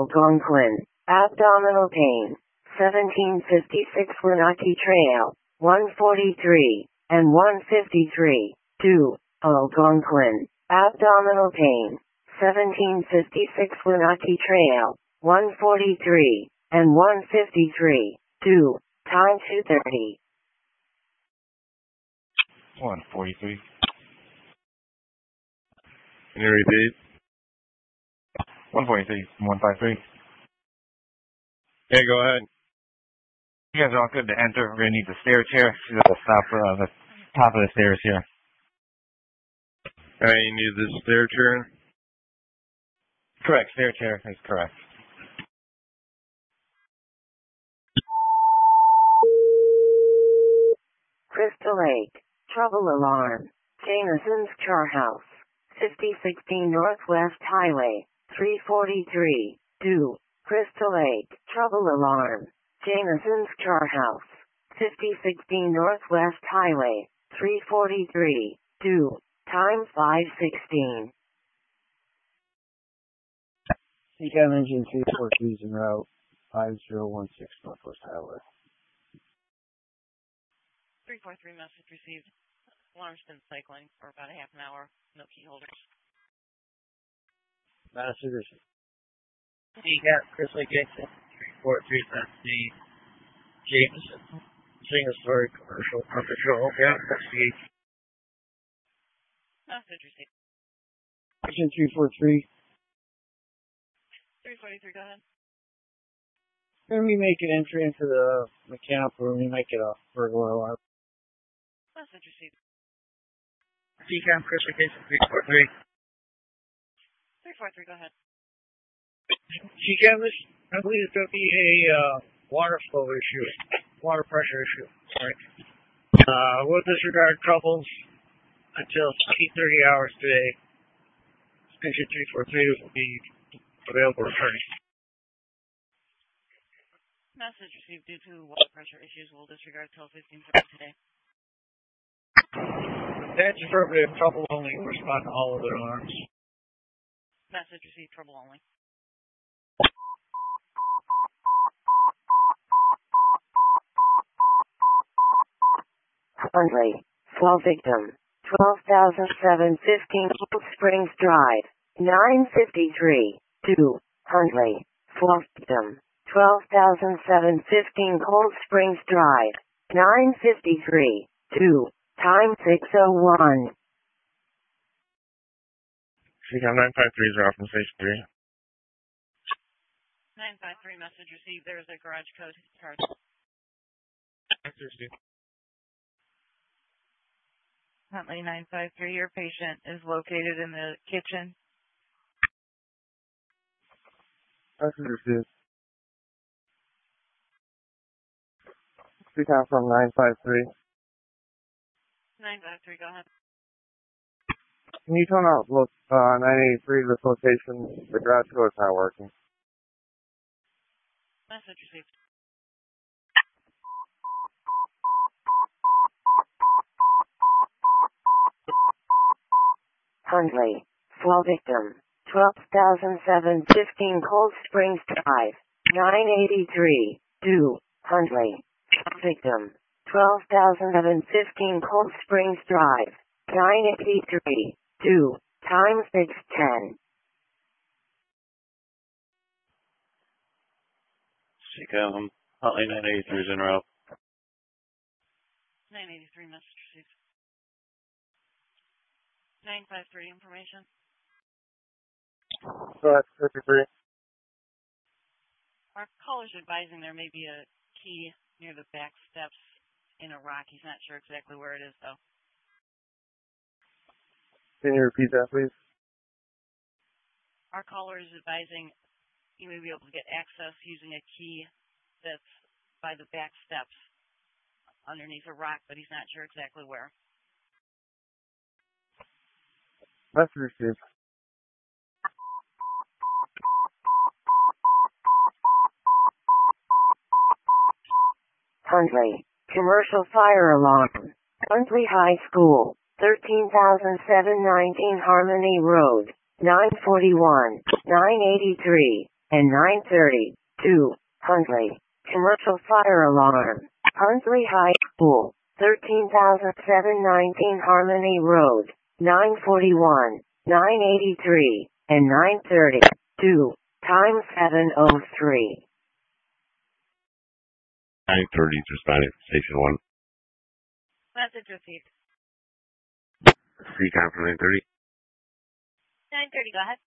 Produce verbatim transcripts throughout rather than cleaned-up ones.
Algonquin, abdominal pain, seventeen fifty-six Wenatchee Trail, one forty-three, and one fifty-three, two, Algonquin, abdominal pain, seventeen fifty-six Wenatchee Trail, one forty-three, and one fifty-three, two, time two thirty. one forty-three. Can you repeat? one forty-three, one fifty-three. Yeah, go ahead. You guys are all good to enter. We're going to need the stair chair. She's at the top, uh, the top of the stairs here. Alright, you need the stair chair? Correct, stair chair is correct. Crystal Lake, trouble alarm. Jameson's Char House, fifty sixteen Northwest Highway, three forty-three, two, Crystal Lake, trouble alarm. Jameson's Char House, fifty sixteen Northwest Highway, three forty-three, two, time five sixteen. C C A M engine two four three is en route five zero one six Northwest Highway. three four three message received. Alarm's been cycling for about a half an hour. No key holders. Message received. C C A M Crystal Lake Exit three four three, that's the Jameson single story commercial patrol. Yeah, that's the H. Message received. Engine three four three. three forty-three, go ahead. We're going to be making entry into the mechanical room. We might get a burglar alarm. Message received. C C A M Crystal Lake Exit three four three. three four three, go ahead. C C A M, this, I believe it's going to be a uh, water flow issue, water pressure issue. Sorry. Uh, we'll disregard troubles until eight thirty hours today. Engine three four three will be available returning. Message received due to water pressure issues. We'll disregard till fifteen thirty today. That's affirmative. Trouble only. Respond to all other alarms. Message received. Trouble only. Hundley, fall victim, twelve thousand seven hundred fifteen Cold Springs Drive, nine fifty-three, two, Hundley, fall victim, twelve thousand seven hundred fifteen Cold Springs Drive, nine fifty-three, two, time six oh one. C C A M nine five three is off from station three. nine five three message received. There is a garage code charge. Message received. Huntley nine five three, your patient is located in the kitchen. Message received. C C A M from nine five three. nine five three, go ahead. Can you turn out look uh nine eighty-three this location? The garage door is not working. Message received. Hundley, fall victim, twelve thousand seven hundred fifteen Cold Springs Drive, nine eighty-three, two, Hundley, fall victim, twelve thousand seven hundred fifteen Cold Springs Drive, nine eighty-three, two, time six ten. C C A M, Huntley nine eighty-three is en route. nine eighty-three message received. nine five three information. Go ahead, fifty-three. Our caller's advising there may be a key near the back steps in a rock. He's not sure exactly where it is, though. Can you repeat that, please? Our caller is advising you may be able to get access using a key that's by the back steps underneath a rock, but he's not sure exactly where. Message received. Hundley, commercial fire alarm. Hundley High School, thirteen thousand seven hundred nineteen Harmony Road, nine forty-one, nine eighty-three, and nine thirty. two. Huntley. Commercial fire alarm. Huntley High School. thirteen thousand seven hundred nineteen Harmony Road. nine forty-one, nine eighty-three, and nine thirty. two. Time seven oh three. nine thirty is responding from Station one. Message received. C COM from nine thirty. nine thirty, go ahead.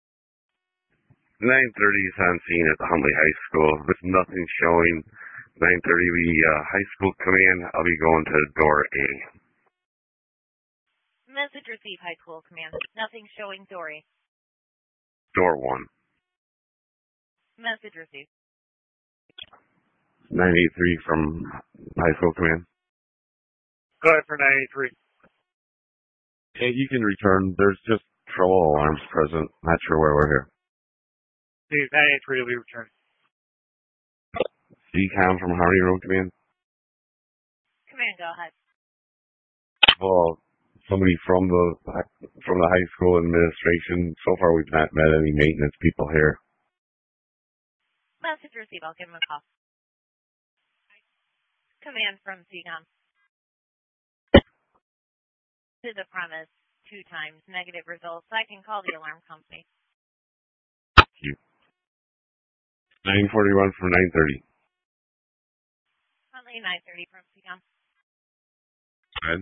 nine thirty is on scene at the Huntley High School with nothing showing. nine thirty, we uh, high school command. I'll be going to door A. Message received, high school command. Nothing showing door A. Door one. Message received. nine eighty-three from high school command. Go ahead for nine eighty-three. Hey, you can return. There's just trouble alarms present. Not sure where we're here. See, nine eighty-three will be returned. C COM from Harmony Road Command. Command, go ahead. Well, somebody from the from the high school administration. So far, we've not met any maintenance people here. Message received. I'll give him a call. Command from C COM. To the premise two times. Negative results. I can call the alarm company. Thank you. nine forty-one from nine thirty. Huntley, nine thirty from C COM. Good.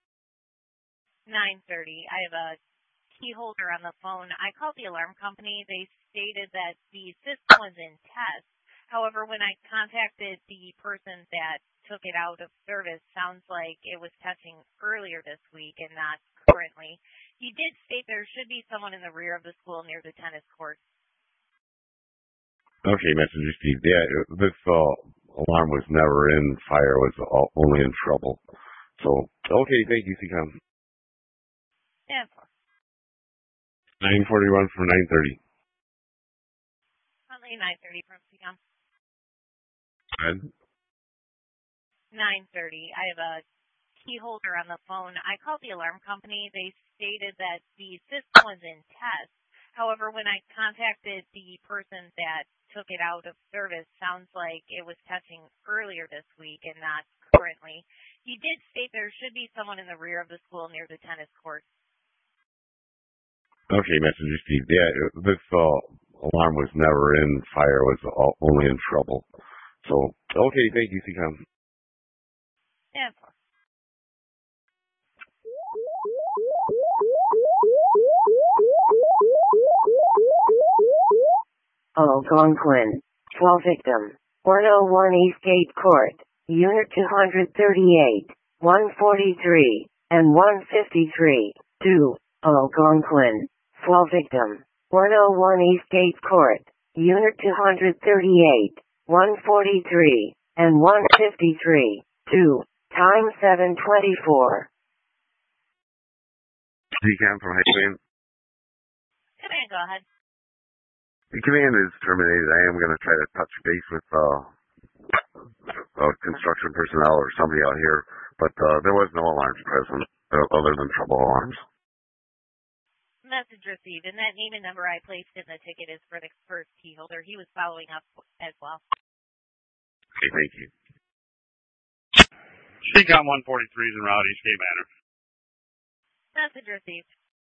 nine thirty. I have a key holder on the phone. I called the alarm company. They stated that the system was in test. However, when I contacted the person that took it out of service, sounds like it was testing earlier this week and not currently. He did state there should be someone in the rear of the school near the tennis court. Okay, Messenger Steve. Yeah, this uh, alarm was never in. Fire was all, only in trouble. So, okay, thank you, C COM. Yeah. nine forty-one from nine thirty. Huntley, nine thirty from C COM. Good. nine thirty. I have a key holder on the phone. I called the alarm company. They stated that the system was in test. However, when I contacted the person that took it out of service, sounds like it was testing earlier this week and not currently. He did state there should be someone in the rear of the school near the tennis court. Okay, Messenger Steve. Yeah, this uh, alarm was never in. Fire was all, only in trouble. So, okay, thank you, C COM. Yeah. Algonquin. twelve victim. one oh one Eastgate Court. Unit two thirty-eight, one forty-three, and one fifty-three. two. Algonquin. twelve victim. one oh one Eastgate Court. Unit two thirty-eight, one forty-three, and one fifty-three. two. Time seven twenty-four. C COM from High Command. Command, go ahead. The command is terminated. I am going to try to touch base with uh, uh, construction personnel or somebody out here, but uh, there was no alarms present uh, other than trouble alarms. Message received. And that name and number I placed in the ticket is for the first key holder. He was following up as well. Okay, thank you. C COM one forty-three is in route Eastgate Manor. Message received.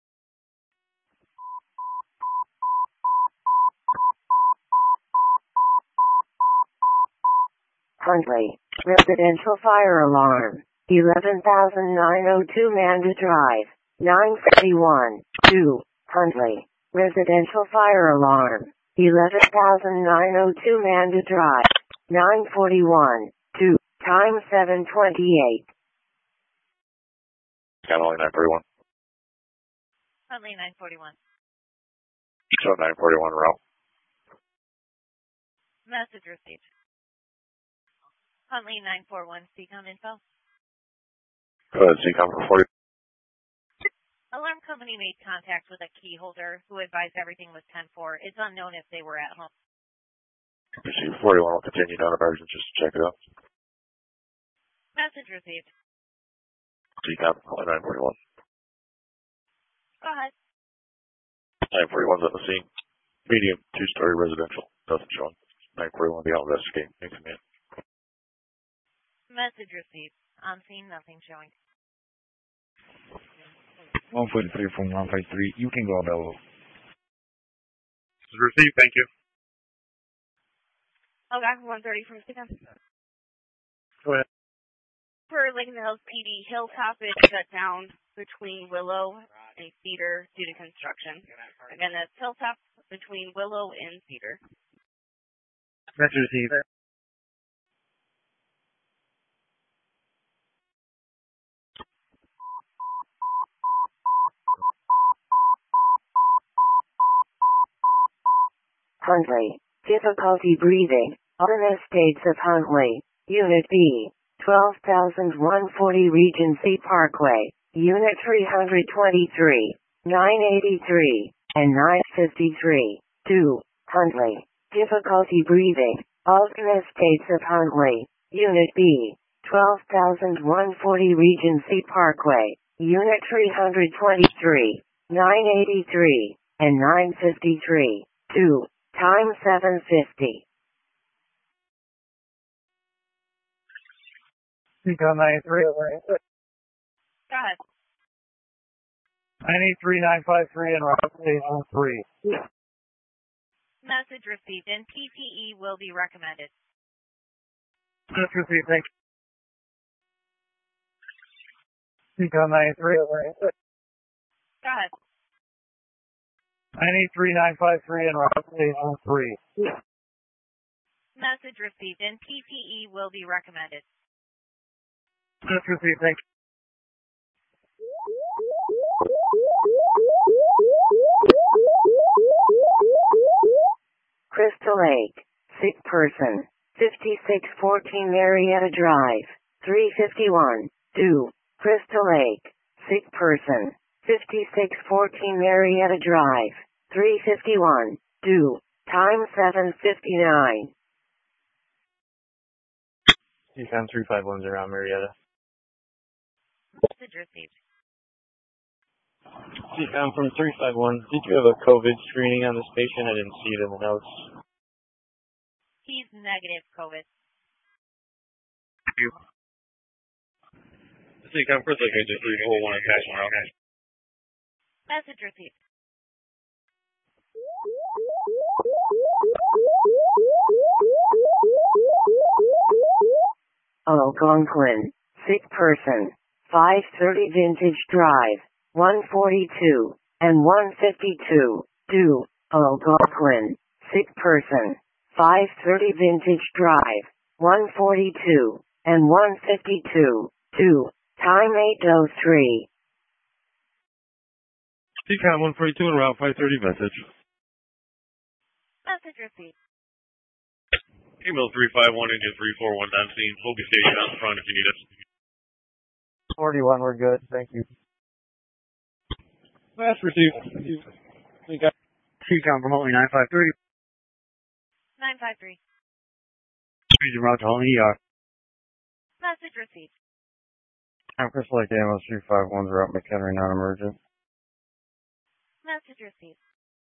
Huntley. Residential fire alarm. eleven thousand nine oh two Manda Drive. nine forty-one. two. Huntley. Residential fire alarm. eleven thousand nine oh two Manda Drive. nine forty-one. two. Time seven twenty-eight. Channel nine forty-one. Huntley, nine forty-one. Show nine forty-one route. Message received. Huntley, nine forty-one. C COM info. Go ahead, C COM for forty. Alarm company made contact with a key holder who advised everything was ten four. It's unknown if they were at home. Receive forty-one will continue down to Barrington just to check it out. Message received. C COM nine forty-one. Go ahead. nine forty-one's at the scene. Medium, two-story residential. Nothing showing. nine forty-one, the Alves game. Thanks, man. Message received. On scene, nothing showing. one forty-three from one five three. You can go available. This is received. Thank you. Okay, one thirty from Stephen. Go ahead. For Lincoln Hills P D, Hilltop is shut down between Willow and Cedar due to construction. Again, that's Hilltop between Willow and Cedar. Message received. Huntley. Difficulty breathing. Alternate Estates of Huntley. Unit B. twelve thousand one hundred forty Regency Parkway. Unit three hundred twenty-three. nine eighty-three. And nine fifty-three. two. Huntley. Difficulty breathing. Alternate Estates of Huntley. Unit B. twelve thousand one hundred forty Regency Parkway. Unit three hundred twenty-three. nine eighty-three. And nine fifty-three. two. Time seven fifty. Econ ninety-three. Go ahead. nine eight three nine five three and Route eight one three. Message received, and P P E will be recommended. Message received. Thank you. Econ ninety-three. Go ahead. nine eight three nine five three and Route eight one three. Message received, and P P E will be recommended. Message received. Thank you. Crystal Lake. Sick person. fifty-six fourteen Marietta Drive. three fifty-one. two. Crystal Lake. Sick person. fifty-six fourteen Marietta Drive. three fifty-one. two. Time seven fifty-nine. Econ three five one's around Marietta. Message received. Econ from three five one. Did you have a COVID screening on this patient? I didn't see it in the notes. He's negative COVID. Thank you. This is Econ First Lake, I just read whole one and pass one out. Message received. Algonquin. Sick person. five thirty Vintage Drive. one forty-two. And one fifty-two. two. Algonquin. Sick person. five thirty Vintage Drive. one forty-two. And one fifty-two. two. Time eight oh three. Econ one forty-two and Route five thirty message. Message received. Email three five one engine three four one on scene. Focus station out front if you need us. forty-one, we're good. Thank you. Last received. Econ from Holly nine five three. nine five three. Region Route to Holly E R. Message received. I'm Crystal Lake Ambulance three five one's Route McHenry, non-emergent. Message received.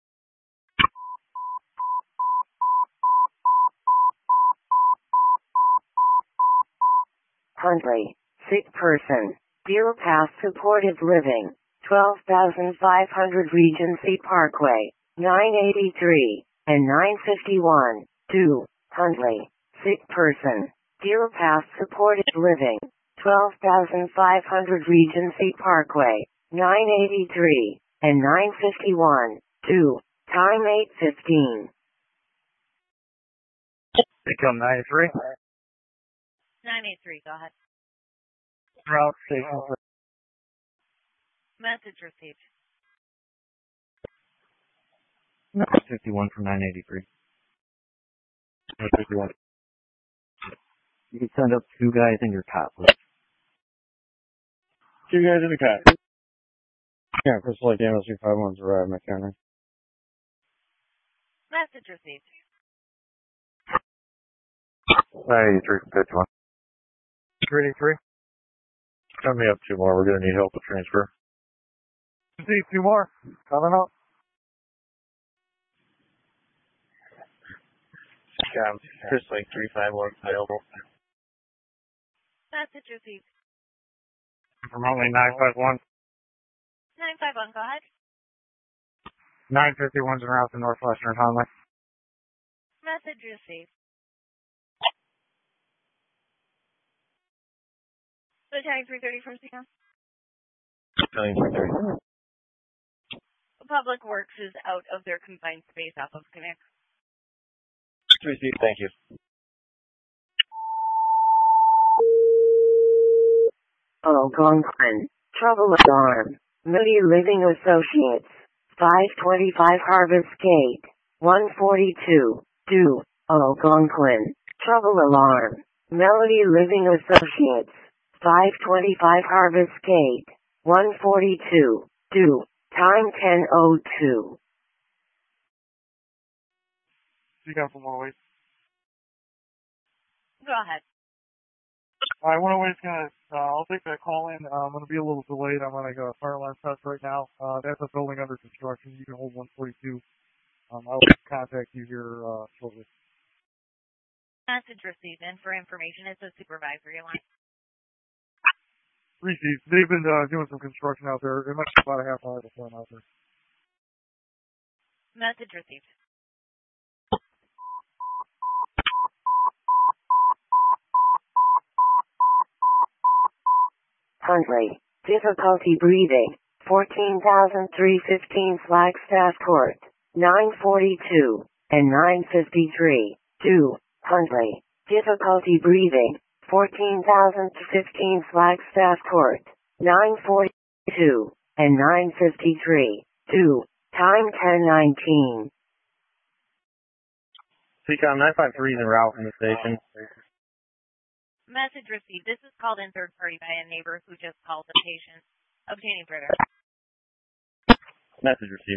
Huntley. Sick person. Deer Pass Supportive Living. twelve thousand five hundred Regency Parkway. nine eighty-three. And nine fifty-one. two. Huntley. Sick person. Deer Pass Supportive Living. twelve thousand five hundred Regency Parkway. nine eighty-three. And nine fifty-one. two. Time eight fifteen. Econ ninety-three. nine eight three, go ahead. Route station. Message received. fifty-one from nine eighty-three. fifty-one. You can send up two guys in your cot list. Two guys in the cot. Yeah, Crystal Lake Ambulance three five one's arrived, McHenry. Message received. nine eighty-three, fifty-one. three eighty-three. Send me up two more. We're going to need help with transfer. See two more. Coming up. Um, Chris Lake three five one available. Message received. From only nine five one. nine five one, go ahead. nine fifty-one's en route to Northwestern Conley. Message received. Battalion three thirty from C COM. Battalion three thirty. Public Works is out of their confined space off of Connect. Received, thank you. Algonquin. Trouble alarm. Moody Living Associates. five twenty-five Harvest Gate. one forty-two. Do. Algonquin. Trouble alarm. Melody Living Associates. five twenty-five Harvest Gate. one forty-two. Do. Time ten oh two. You got from one oh eight. Go ahead. Alright, one oh eight's gonna, uh, I'll take that call in. Uh, I'm gonna be a little delayed. I'm gonna go fire alarm test right now. Uh, that's a building under construction. You can hold one forty-two. Um, I'll contact you here, uh, shortly. Message received. And for information, it's a supervisory line. Received. They've been, uh, doing some construction out there. It might be about a half hour before I'm out there. Message received. Huntley. Difficulty breathing. fourteen thousand three hundred fifteen Flagstaff Court. nine forty-two and nine fifty-three. Do. Huntley. Difficulty breathing. fourteen thousand fifteen Flagstaff Court. nine forty-two and nine fifty-three. Do. Time ten nineteen. C COM nine five three is en route from the station. Message received. This is called in third party by a neighbor who just called the patient. Obtaining further. Message received.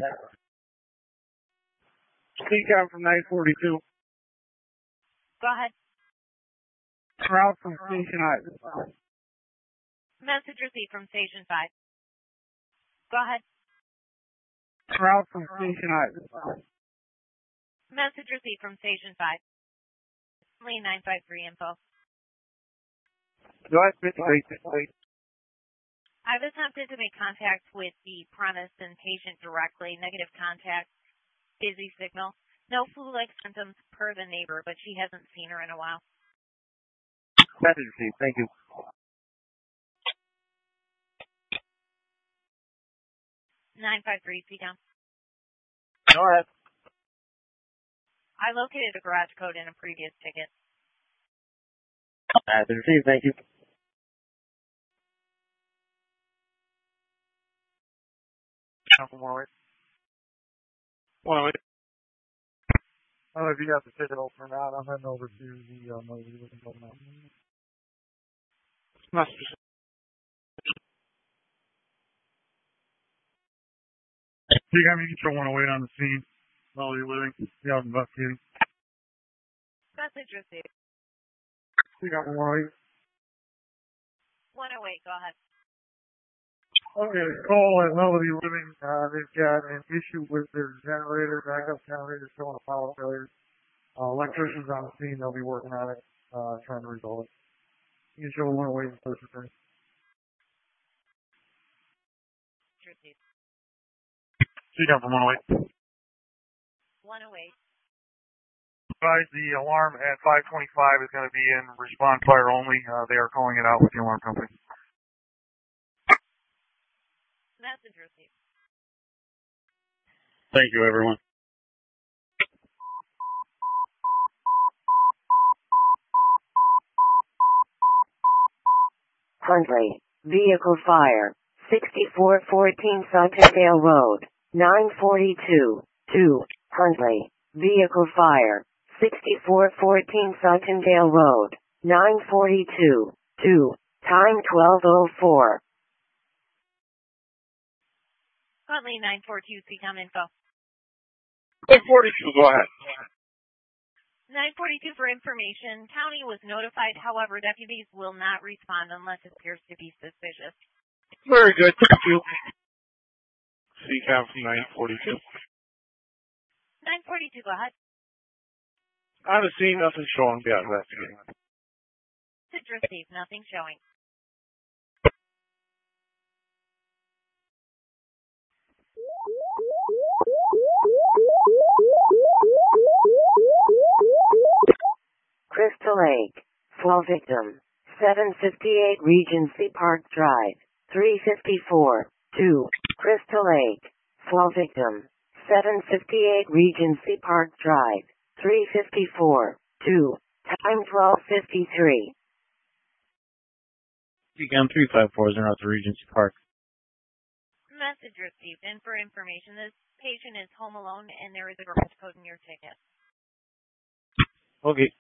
C COM from nine forty-two. Go ahead. En route from Station I. Message received from Station five. Go ahead. En route from Station I. Message received from Station five. Lee nine five three info. Go ahead, Miss Wait, wait. I've attempted to make contact with the premise and patient directly. Negative contact. Busy signal. No flu-like symptoms per the neighbor, but she hasn't seen her in a while. Message received. Thank you. nine five three, C COM. Go ahead. I located a garage code in a previous ticket. Message received. Thank you. one oh eight. one oh eight. I don't know if you got the ticket open or not. I'm heading over to the uh, Motor Living Building now. Message received. You got me control one oh eight on the scene. Melody Living. Yeah, I'm investigating. Message received. You got one oh eight. one oh eight, go ahead. Okay, call at Melody Living. Uh, they've got an issue with their generator, backup generator showing a power failure. Uh, electricians on the scene, they'll be working on it, uh, trying to resolve it. You can show one oh eight in person. Received. See you from one oh eight. one oh eight. Advise the alarm at five twenty-five is going to be in response fire only. Uh, they are calling it out with the alarm company. Message received. Thank you, everyone. Huntley. Vehicle fire. sixty-four fourteen Suttondale Road. nine forty-two. two. Huntley. Vehicle fire. sixty-four fourteen Suttondale Road. nine forty-two. two. Time twelve oh four. Huntley nine four two, C COM info. nine forty-two, go ahead. nine forty-two for information. County was notified, however, deputies will not respond unless it appears to be suspicious. Very good, thank you. C COM from nine forty-two. nine forty-two, go ahead. On the scene, nothing showing. Yeah, investigating. Message received. Nothing showing. Crystal Lake. Fall victim. seven fifty-eight Regency Park Drive. three fifty-four. two. Crystal Lake. Fall victim. seven fifty-eight Regency Park Drive. three fifty-four. two. Time twelve fifty-three. Beacon three five four is out to Regency Park. Message received. And for information, this patient is home alone and there is a garage code in your ticket. Okay.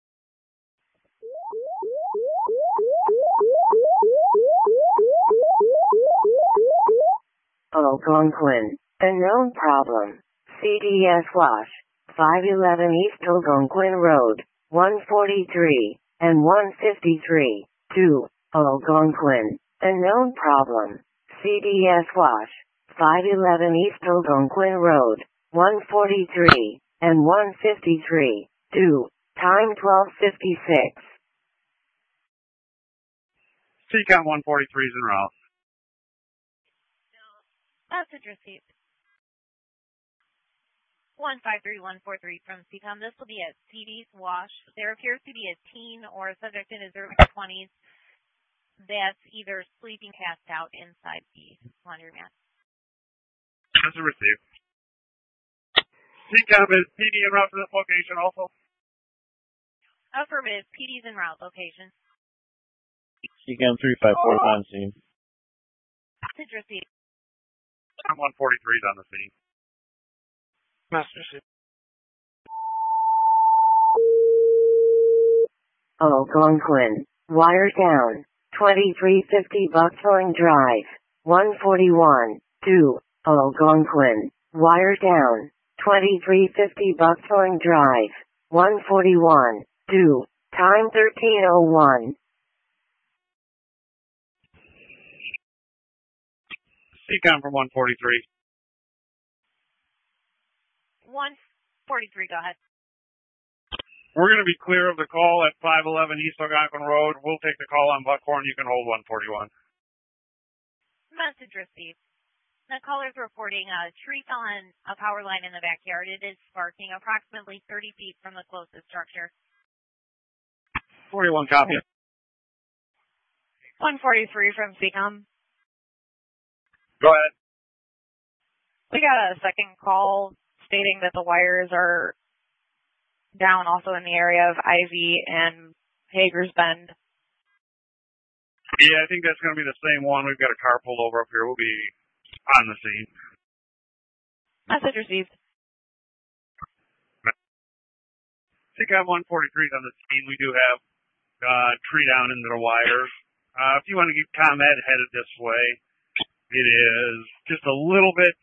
Algonquin. Unknown problem. C D S Wash. five eleven East Algonquin Road. one forty-three and one fifty-three. two. Algonquin. Unknown problem. C D S Wash. five eleven East Algonquin Road. one forty-three and one fifty-three. two. Time twelve fifty-six. C COM one forty-three is en route. Message received. one five three one four three from C COM. This will be at C D's Wash. There appears to be a teen or a subject in his early twenties that's either sleeping passed out inside the laundromat. Message received. C COM is P D en route to this location also. Affirmative. P D's en route location. C COM three five four is on scene. Message received. one forty-three is on the scene. Message received. Algonquin. Wire down. twenty-three fifty Buckthorn Drive. one forty-one. two. Algonquin. Wire down. twenty-three fifty Buckthorn Drive. one forty-one. two. Time thirteen oh one. C COM from one forty-three. one forty-three, go ahead. We're going to be clear of the call at five eleven East Algonquin Road. We'll take the call on Buckhorn. You can hold one forty-one. Message received. The caller's reporting a tree fell on a power line in the backyard. It is sparking approximately thirty feet from the closest structure. forty-one copy. one forty-three from C COM. Go ahead. We got a second call stating that the wires are down also in the area of Ivy and Hager's Bend. Yeah, I think that's going to be the same one. We've got a car pulled over up here. We'll be on the scene. Message received. C COM one forty-three is on the scene. We do have uh, tree down into the wires. Uh, if you want to keep ComEd headed this way, it is just a little bit.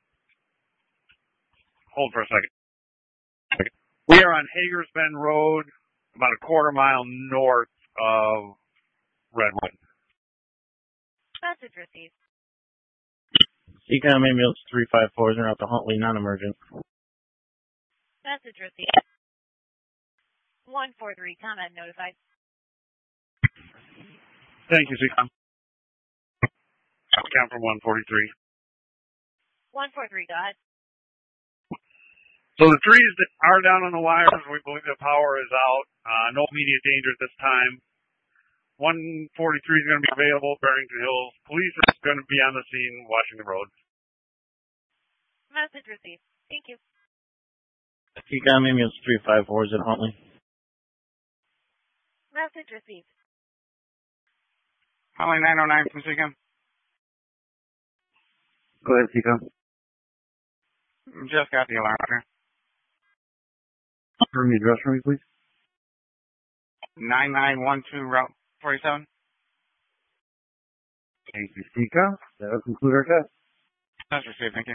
Hold for a second. We are on Hager's Bend Road, about a quarter mile north of Redwood. Message received. C COM ambulance three five four is out to Huntley, non-emergent. Message received. one forty-three, ComEd notified. Thank you, C COM. Count from one forty-three. one forty-three, go ahead. So the trees that are down on the wires, we believe the power is out. Uh, no immediate danger at this time. one forty-three is going to be available, Barrington Hills. Police is going to be on the scene, watching the road. Message received. Thank you. C COM ambulance three five four is in Huntley. Message received. Huntley nine oh nine from C COM. Go ahead, C COM. Just got the alarm here. Confirm the address for me, please. nine nine one two Route forty-seven. Thank you, C COM. That'll conclude our test. That's received, thank you.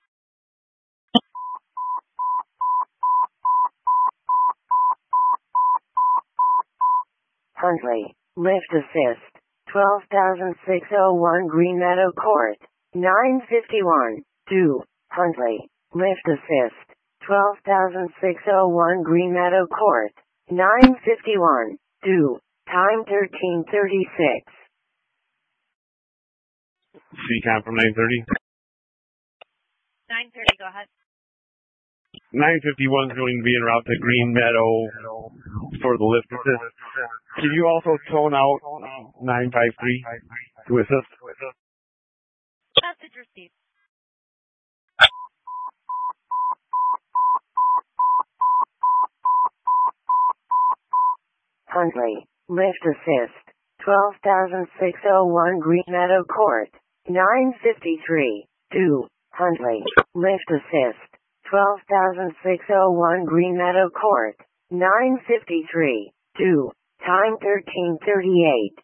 Huntley. Lift assist. twelve thousand six oh one Green Meadow Court. nine fifty-one. two. Huntley. Lift assist. twelve thousand six hundred one Green Meadow Court, nine fifty-one, due, time thirteen thirty-six. C COM from nine thirty. nine thirty, go ahead. nine fifty-one is going to be en route to Green Meadow for the lift assist. Can you also tone out nine five three to assist? Message received. Huntley, lift assist, twelve thousand six hundred one Green Meadow Court, nine fifty-three, due, Huntley, lift assist, twelve thousand six hundred one Green Meadow Court, nine fifty-three, due, time thirteen thirty-eight.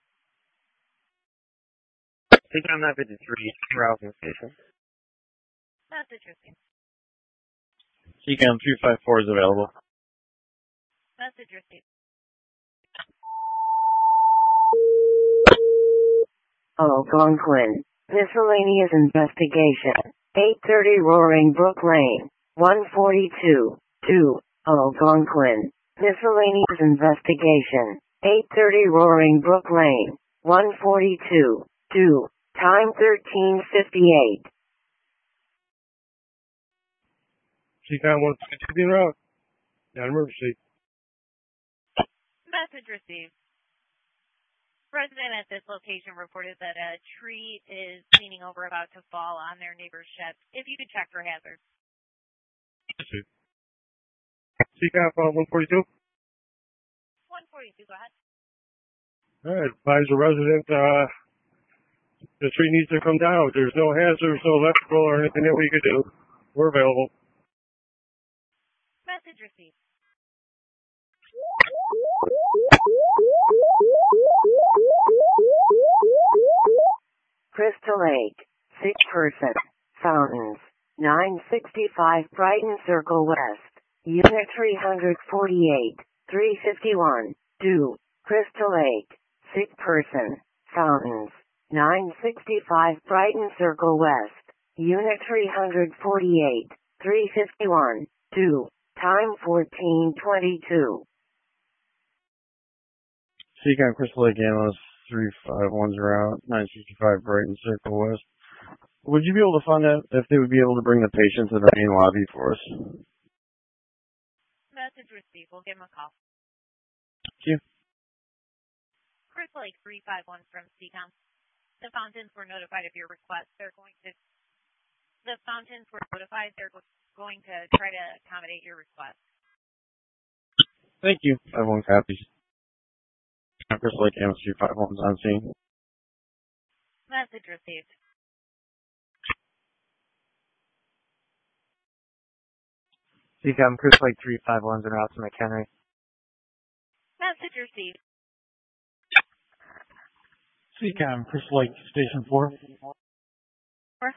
Take on nine fifty-three, browsing station. Message received. C COM three five four is available. Message received. Algonquin, miscellaneous investigation, eight thirty Roaring Brook Lane, one forty-two, two, Algonquin, miscellaneous investigation, eight thirty Roaring Brook Lane, one forty-two, two, time thirteen fifty-eight. C COM one sixty en route. Not emergency. Message received. Resident at this location reported that a tree is leaning over about to fall on their neighbor's shed. If you could check for hazards. C COM one forty-two. one forty-two, go ahead. All right, advise the resident uh, the tree needs to come down. There's no hazards, no electrical or anything that we could do. We're available. Message received. Crystal Lake, six person, Fountains, nine sixty-five Brighton Circle West, Unit three forty-eight, three fifty-one, due, Crystal Lake, six person, Fountains, nine sixty-five Brighton Circle West, Unit three forty-eight, three fifty-one, due, time fourteen twenty-two. C COM Crystal Lake Analyst three five one's route, nine sixty-five Brighton Circle West. Would you be able to find out if they would be able to bring the patient to the main lobby for us? Message received. We'll give them a call. Thank you. Crystal Lake three five one from C COM. The Fountains were notified of your request. They're going to, the Fountains were notified they're going to try to accommodate your request. Thank you. Everyone's happy. Crystal Lake Analyst three five one's on scene. Message received. C COM Crystal Lake three five one's en route to McHenry. Message received. C COM Crystal Lake Station four. Four.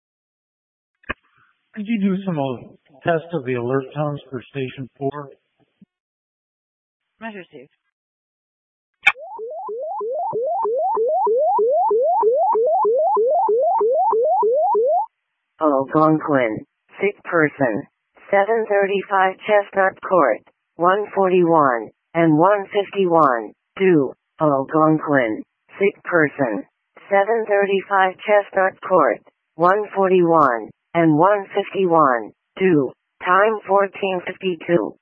Could you do some uh, test of the alert tones for Station four? Message received. Algonquin, six person, seven thirty-five Chestnut Court, one forty-one, and one fifty-one, due, Algonquin, six person, seven thirty-five Chestnut Court, one forty-one, and one fifty-one, due, time fourteen fifty-two.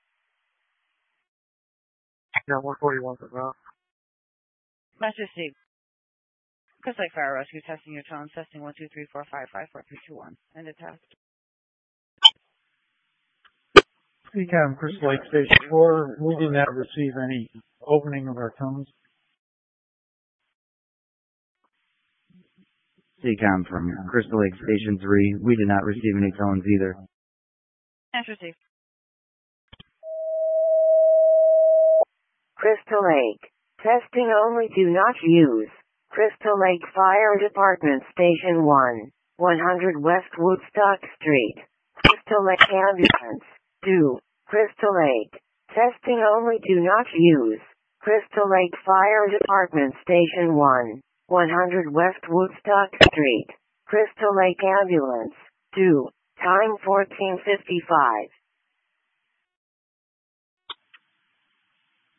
Yeah, one forty-one for route. Message received. Crystal Lake Fire Rescue, testing your tones, testing one two three four five five four three two one. End of test. C COM Crystal Lake Station four, we did not receive any opening of our tones. C COM from Crystal Lake Station three, we did not receive any tones either. Message received. Crystal Lake, testing only, do not use. Crystal Lake Fire Department Station one, one hundred West Woodstock Street. Crystal Lake Ambulance, do. Crystal Lake, testing only, do not use. Crystal Lake Fire Department Station one, one hundred West Woodstock Street. Crystal Lake Ambulance, do. Time fourteen fifty-five.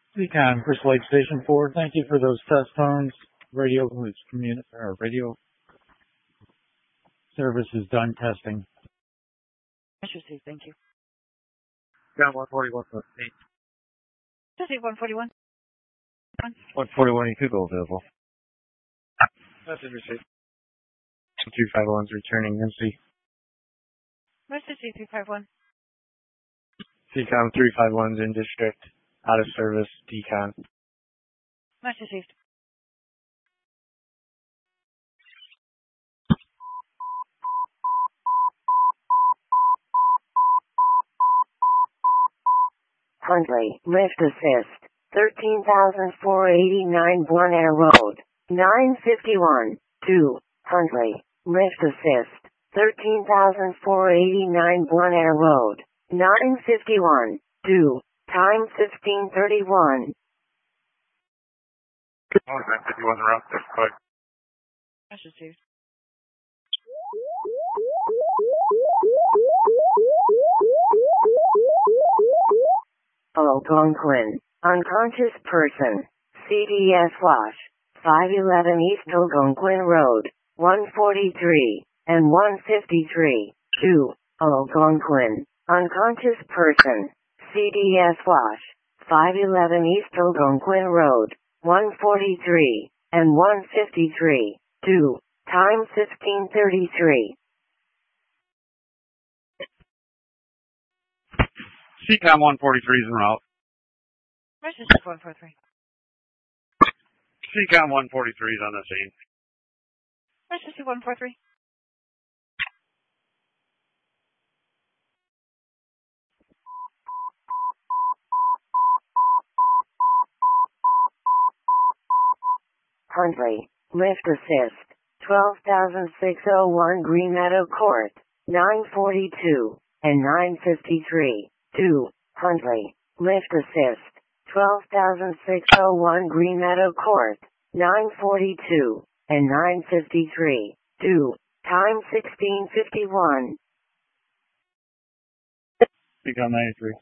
Seacom, Crystal Lake Station four, thank you for those test tones. Radio, communi- or radio service is done testing. Received, thank you. Down one forty-one point eight. Received one forty-one. one forty-one, you could go available. Message received. two five one's returning empty. Message three five one. Seacom three five one's in district, out of service, decon. Message received. Huntley, lift assist, thirteen thousand four hundred eighty-nine Blunt Air Road, nine fifty-one, two, Huntley, lift assist, thirteen thousand four hundred eighty-nine Blunt Air Road, nine fifty-one, two, time fifteen thirty-one. Oh, nine fifty-one around six, quick. Message received. Algonquin, unconscious person, C D S Wash, five eleven East Algonquin Road, one forty-three, and one fifty-three, two, Algonquin, unconscious person, C D S Wash, five eleven East Algonquin Road, one forty-three, and one fifty-three, two, time fifteen thirty-three. Seacom one forty-three is en route. Message one forty-three. Seacom one forty-three is on the scene. Message one forty-three. Huntley, lift assist, twelve thousand six hundred one Green Meadow Court, nine forty-two, and nine fifty-three, two, Huntley, lift assist, twelve thousand six hundred one Green Meadow Court, nine forty-two, and nine fifty-three, two, time sixteen fifty-one. Seacom ninety-three.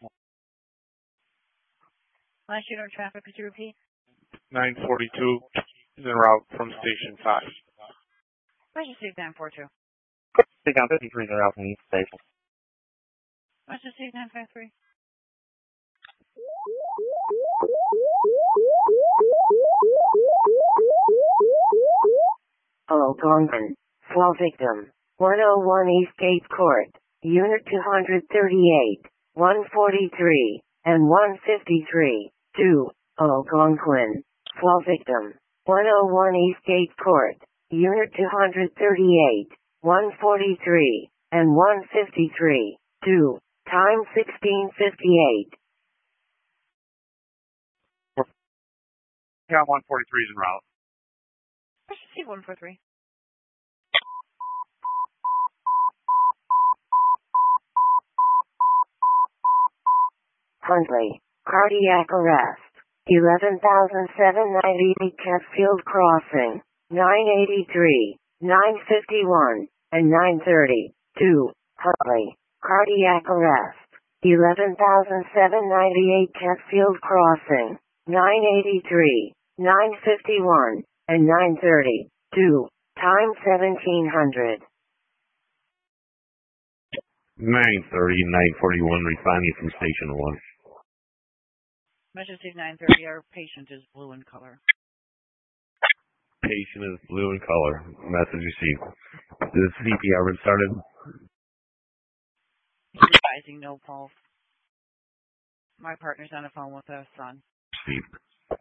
Last unit of traffic, could you repeat? nine forty-two is en route from station five. Message received nine four two. Seacom fifty-three is en route from East Station. Message received nine five three. Algonquin, fall victim, one oh one Eastgate Court, Unit two thirty-eight, one forty-three, and one fifty-three, two, Algonquin, fall victim, one oh one Eastgate Court, Unit two thirty-eight, one forty-three, and one fifty-three, two, time sixteen fifty-eight. Seacom one forty-three is en route. Message received one forty-three. Huntley, cardiac arrest, eleven thousand seven hundred ninety Catfield Crossing, nine eighty-three, nine fifty-one, and nine thirty, two, Huntley, cardiac arrest, eleven thousand seven hundred ninety-eight Catfield Crossing, nine eighty-three, nine fifty-one, and nine thirty, two, time seventeen hundred. nine thirty, nine forty-one, responding from Station one. Message received nine thirty. Our patient is blue in color. Patient is blue in color. Message received. The C P R been started? Advising no pulse. My partner's on the phone with her son. Received.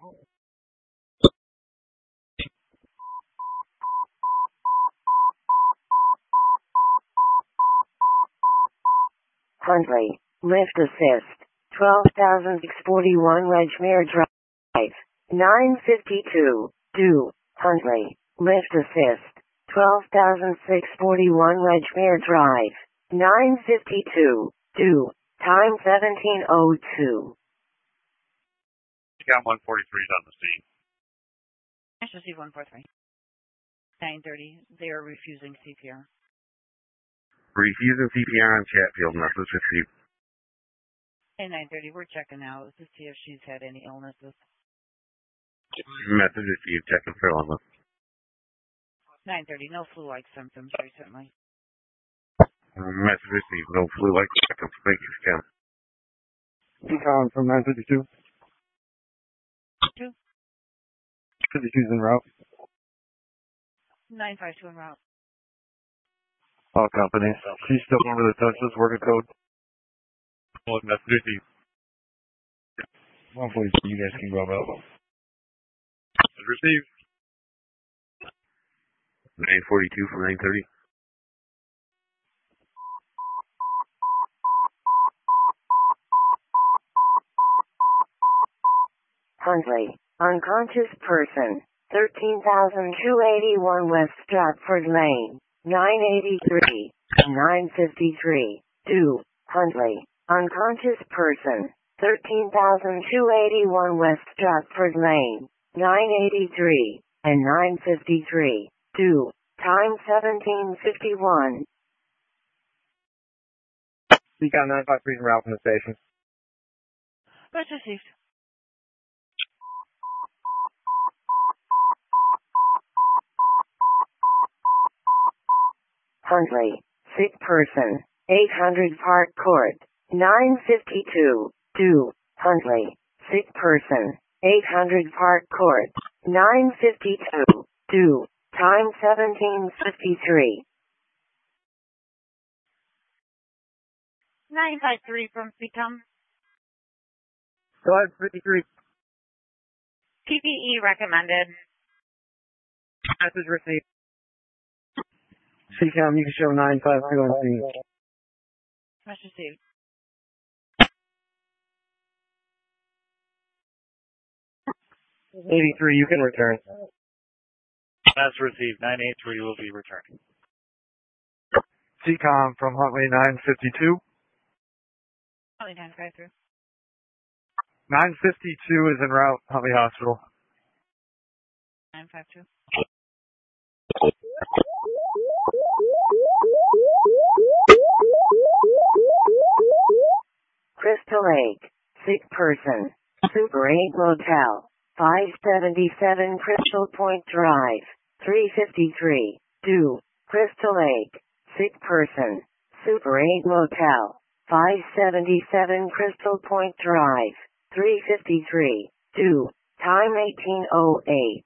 Huntley, lift assist, twelve thousand six hundred forty-one Wedgemere Drive, nine fifty-two, two, Huntley, lift assist, twelve thousand six hundred forty-one Wedgemere Drive, nine fifty-two, two, time seventeen oh two. Seacom one forty-three is on the scene. Message received one forty-three. nine thirty. They are refusing C P R. Refusing C P R on Chatfield, message received. At nine thirty, we're checking out to see if she's had any illnesses. Message received. Checking for illness. nine thirty, no flu-like symptoms recently. Message received. No flu-like symptoms. Thank you, Ken. Decon from nine fifty-two. Two. fifty-two's en route. nine five two en route. All companies. She's still under the touchless worker code. Well, message received. one forty, you guys can go about. Message received. nine forty-two from nine thirty. Huntley, unconscious person, thirteen thousand two hundred eighty-one West Stratford Lane, nine eighty-three, nine fifty-three. two. Huntley, unconscious person, thirteen thousand two hundred eighty-one West Stratford Lane, nine eighty-three, and nine fifty-three. two. Time seventeen fifty-one. Decon nine five three en route from the station. That's received. Huntley, sick person, eight hundred Park Court, nine fifty-two. two. Huntley, sick person, eight hundred Park Court, nine fifty-two. two. Time seventeen fifty-three. nine five three from C COM. Go ahead, fifty-three. P P E recommended. Message received. C COM, you can show nine five two on scene. Message received. eighty-three, you can return. Message received. nine eighty-three will be returning. C COM from Huntley nine fifty-two. Huntley nine five three. nine fifty-two is en route, Huntley Hospital. nine five two. Crystal Lake, sick person, Super eight Motel, five seventy-seven Crystal Point Drive, three fifty-three. two. Crystal Lake, sick person, Super eight Motel, five seventy-seven Crystal Point Drive, three fifty-three. two. Time eighteen oh eight.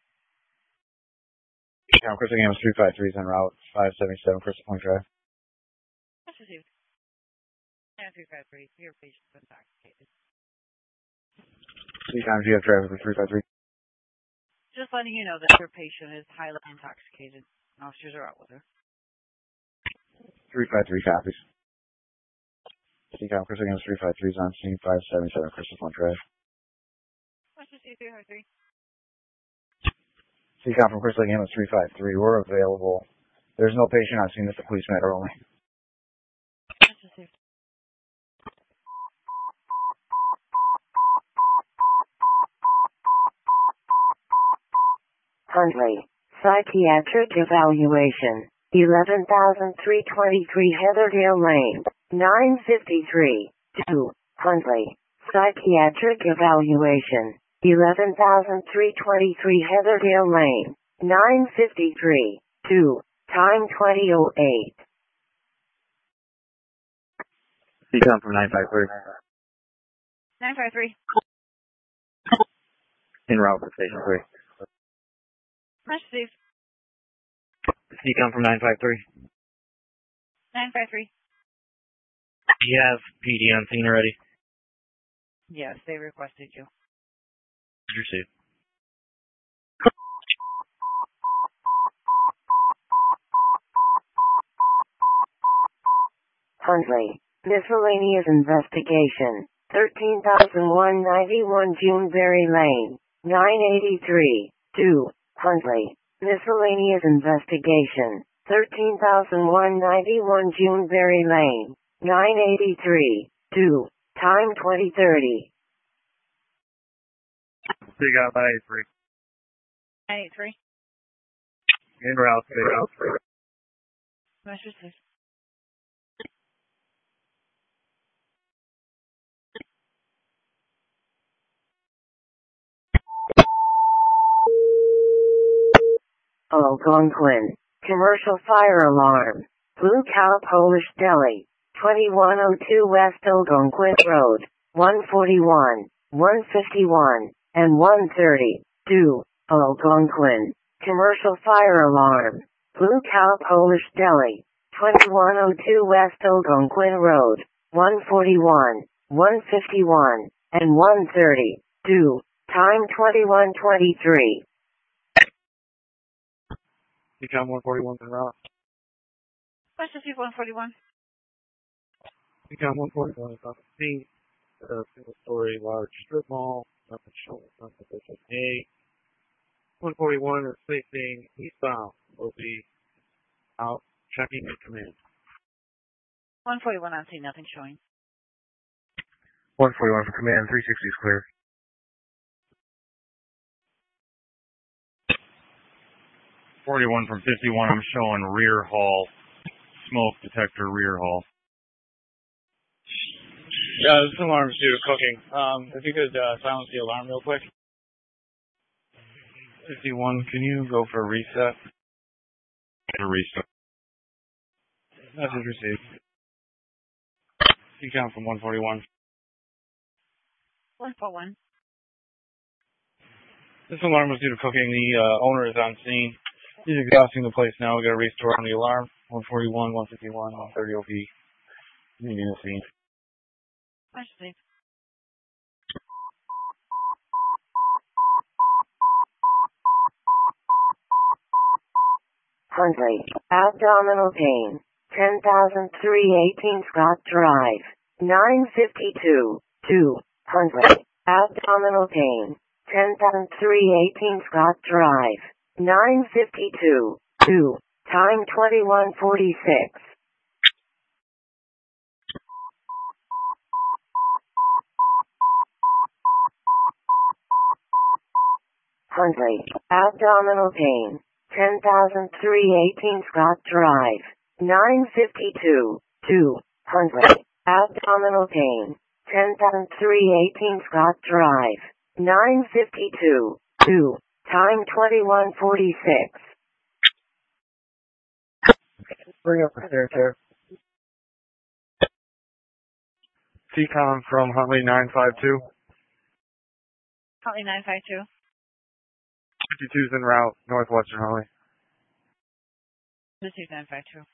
Now, Crystal Games three five three is en route, five seventy-seven Crystal Point Drive. Message received. nine three five three, your patient's intoxicated. C COM, you have traffic for three five three. Just letting you know that your patient is highly intoxicated. Officers are out with her. three five three copies. C COM, Crystal Games three five three is on scene, five seventy-seven Crystal Point Drive. Message received three five three. C COM from Crystal Games three five three, we're available. There's no patient on scene, it's a police matter only. Message received. Huntley, psychiatric evaluation, eleven thousand three hundred twenty-three Heatherdale Lane, nine fifty-three. two. Huntley, psychiatric evaluation, eleven thousand three hundred twenty-three Heatherdale Lane, nine fifty-three. two. Time twenty oh eight. C COM from nine five three. nine five three. En route for station three. Message received. C COM from nine five three. nine five three. You have P D on scene already? Yes, they requested you. Received. Huntley, miscellaneous investigation, thirteen thousand one hundred ninety-one Juneberry Lane, nine eighty-three. two. Huntley, miscellaneous investigation, thirteen thousand one hundred ninety-one Juneberry Lane, nine eighty-three. two. Time twenty thirty. C COM nine eighty-three. nine eight three. En route, station. Message received. Algonquin. Commercial fire alarm. Blue Cow Polish Deli. twenty-one oh two West Algonquin Road. one forty-one, one fifty-one, and one thirty. Due. Algonquin. Commercial fire alarm. Blue Cow Polish Deli. twenty-one oh two West Algonquin Road. one forty-one, one fifty-one, and one thirty. Due. Time twenty-one twenty-three. Become one forty-one en route. West Receive one forty-one. Become one forty-one is on the scene. A single story large strip mall. Nothing showing. Nothing official. A. one forty-one is facing eastbound. Will be out checking your command. one forty-one on scene, nothing showing. one forty-one for command, three sixty is clear. forty-one from fifty-one, I'm showing rear hall. Smoke detector rear hall. Yeah, this alarm's due to cooking. Um, if you could uh, silence the alarm real quick. fifty-one, can you go for a reset? A reset. Message received. You count from one forty-one. one forty-one. This alarm was due to cooking. The uh, owner is on scene. He's exhausting the place now. We got a restore on the alarm. one forty-one, one fifty-one, one thirty O P. Meeting the scene. West Receive. Huntley. Abdominal pain. ten thousand three eighteen Scott Drive. nine fifty-two. two. Huntley. Abdominal pain. ten thousand three eighteen Scott Drive. nine fifty-two. two. Time twenty-one forty-six. Huntley. Abdominal pain. ten thousand three eighteen Scott Drive. nine fifty-two. two. Huntley. Abdominal pain. ten thousand three eighteen Scott Drive. nine fifty-two. two. Time twenty-one forty-six. Bring up the stair chair. C COM from Huntley nine five two. Huntley nine five two. fifty-two's en route, northwestern Huntley. Receive nine five two.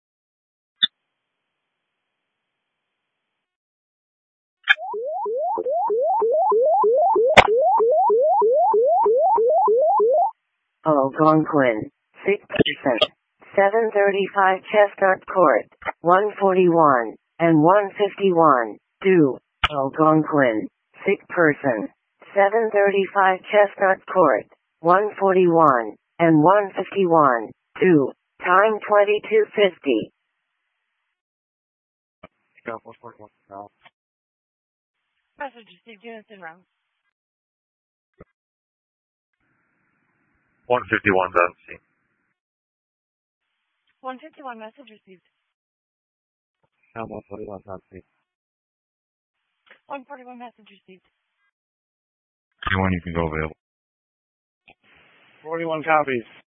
Algonquin. six percent. seven thirty-five Chestnut Court. one forty-one and one fifty-one. Due. Algonquin. Sick person. seven thirty-five Chestnut Court. one forty-one and one fifty-one. Due. Time twenty-two fifty. Message received. Units en route. one fifty-one's on scene. one fifty-one. Message received. Count one forty-one's on scene. one forty-one. Message received. forty-one, you can go available. forty-one copies.